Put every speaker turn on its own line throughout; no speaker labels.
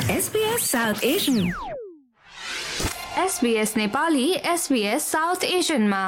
SBS South Asian.
SBS Nepali SBS south एसियनमा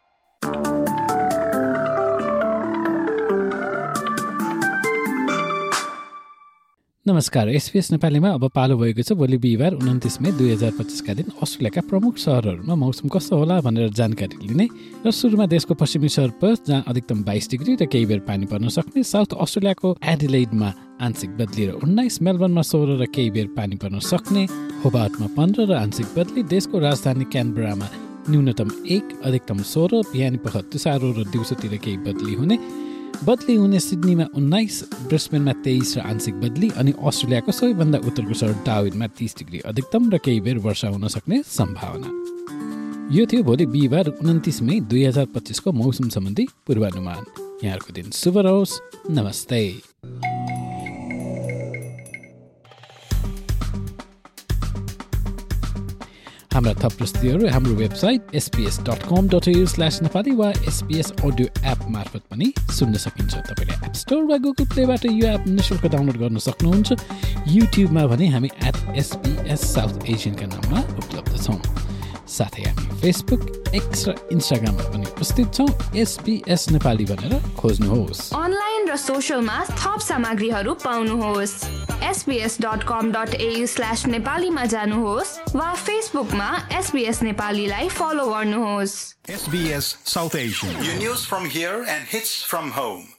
नमस्कार। SBS नेपालीमा अब पालो भएको छ भोलि बिहिबार 29 मई 2025 का दिन अस्ट्रेलियाका प्रमुख शहरहरूमा मौसम कस्तो होला भनेर जानकारी लिने र सुरुमा देशको पश्चिमी सहर पर्थ जहाँ अधिकतम 22 डिग्री र केही बेर पानी पर्न सक्ने, साउथ अस्ट्रेलियाको एडिलेडमा आंशिक बदली र 19, मेलबर्नमा 16 र केही बेर पानी पर्न सक्ने, होबार्टमा 15 र आंशिक बदली, देशको राजधानी क्यानबरामा न्यूनतम 1, अधिकतम 16, बिहानी पख तुषारो र दिउँसोतिर केही बदली हुने सिडनीमा 19, ब्रिस्बेनमा 23 र आंशिक बदली अनि अस्ट्रेलियाको सबैभन्दा उत्तरको सहर डार्विनमा 30 डिग्री अधिकतम र केही बेर वर्षा हुन सक्ने सम्भावना। यो थियो भोलि बिहिबार 29 मई 2025 को मौसम सम्बन्धी पूर्वानुमान। यहाँको दिन शुभ रहोस्। नमस्ते। हाम्रा थप प्रस्तुतिहरू हाम्रो वेबसाइट sbs.com.au/nepali वा SBS अडियो एप मार्फत पनि सुन्न सकिन्छ। तपाईले एप स्टोर वा गुगल प्लेबाट यो एप निशुल्क डाउनलोड गर्न सक्नुहुन्छ। युट्युबमा भने हामी @SBS South Asian का नाममा उपलब्ध छौँ। साथै हामी फेसबुक, एक्स र इन्स्टाग्राममा पनि उपस्थित छौँ। SBS नेपाली भनेर खोज्नुहोस्।
अनलाइन र सोशलमा थप सामग्रीहरू पाउनुहोस्। sbs.com.au/नेपालीमा जानुहोस् वा फेसबुकमा SBS नेपालीलाई फलो गर्नुहोस्।
SBS South Asian.
Your news from here and hits from home.